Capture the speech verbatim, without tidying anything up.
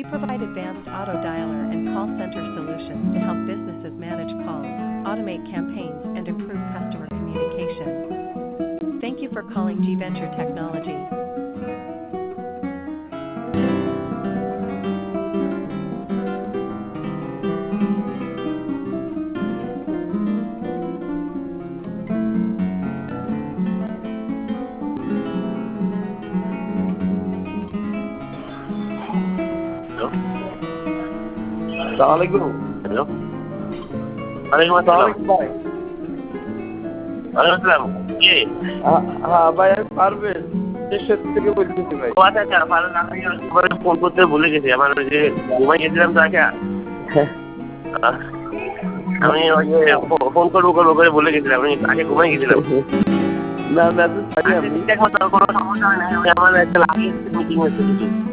We provide advanced auto dialer and call center solutions to help businesses manage calls, automate campaigns, and improve customer communication. Thank you for calling G Venture Technology. Assalamualaikum. Halo. Waalaikumsalam. ভাই ওয়ালাইকুম জি হ্যাঁ ভাই আমি পারবেন দেশের থেকে বলতেছি ভাই। ও আচ্ছা আচ্ছা ভালো না আমি একবার ফোন করতে ভুলে গেছি আমার ওই যে ঘুমাই গেছিলাম তো আগে আমি ওই যে ফোন করবো করবো করে ভুলে গেছিলাম আমি আগে ঘুমাই গেছিলাম। না মেসেজ পাইনি আমি। ঠিক মতো কোনো সমস্যা হয় না আমার একটা লাগিয়ে মিটিং হচ্ছে কিছু